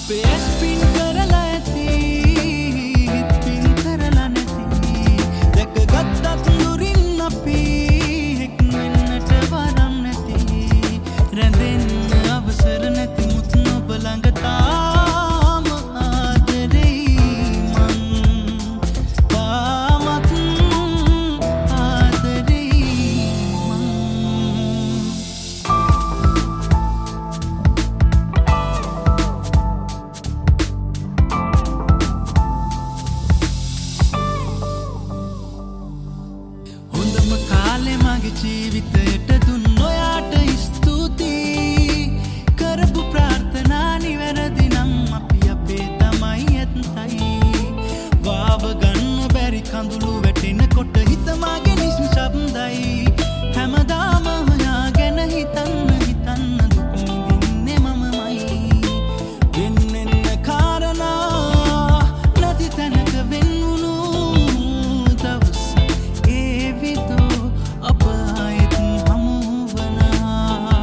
අපේ ඇස් පින් කරලා ඇති හිත් පින් කරලා නැති දැකගත්තත් නුරින් අපි එක් වෙන්නට වරම් නැති රැඳෙන්න අවසර නැති මුත් ඔබ ළඟ තාම ආදරෙයි මං තාමත් ආදරෙයි මං හොඳම කාලේ මගේ ජීවිතයට දුන්න ඔයාට ස්තුතියි කරපු ප්‍රාර්ථනා නිවැරදි නම් අපි අපේ තමයි ඇත්තයි වාව ගන්න බැරි කඳුළු වැටෙනකොට හිත මගේ නිශ්ශබ්දයි හැමදාම හොයාගෙන හිතන්න දුක් විඳින්නේ මමමයි වෙන්නෙන්න කාරණා නැති තැනක වෙන්වුණු දවස ඒ විදෝ අප ආයෙත් හමු වනා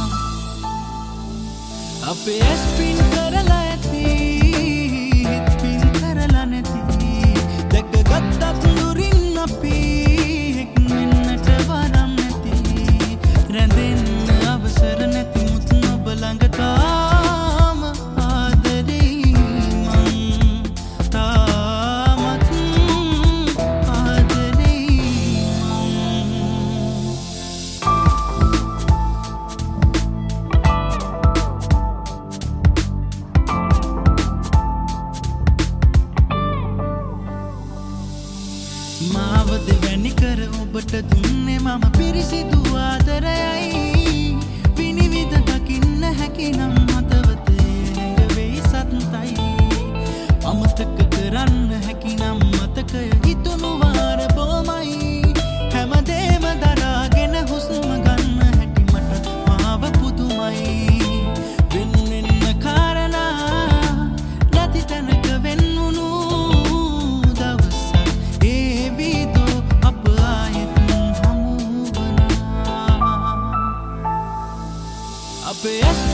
අපේ ඇස් පින් කරලා ඇති හිත් පින් කරලා නැති දැකගත්තත් නුරින් අපි එක් වෙන්නට වරම් නැති රැඳෙන්න අවසර නැති මුත් ඔබ ළඟ තාම ආදරෙයි මං තාමත් ආදරෙයි මං මාව දෙවැනි කර ඔබට දුන්නේ මම පිරිසිදු ආදරයයි විනිවිද දකින්න හැකිනම් මතවතේ හැඟවෙයි සත්තයි අමතක කරන්න හැකිනම් මතකය හිතුණු වාර බොමයි හැමදේම දරාගෙන හුස්ම ගන්න හැටි මට මාව පුදුමයි වෙන්නෙන්න කාරණා නැති තැනක වෙන්වුණු දවසක් ඒ විදෝ අප ආයෙත් හමු වනා අපේ ඇස්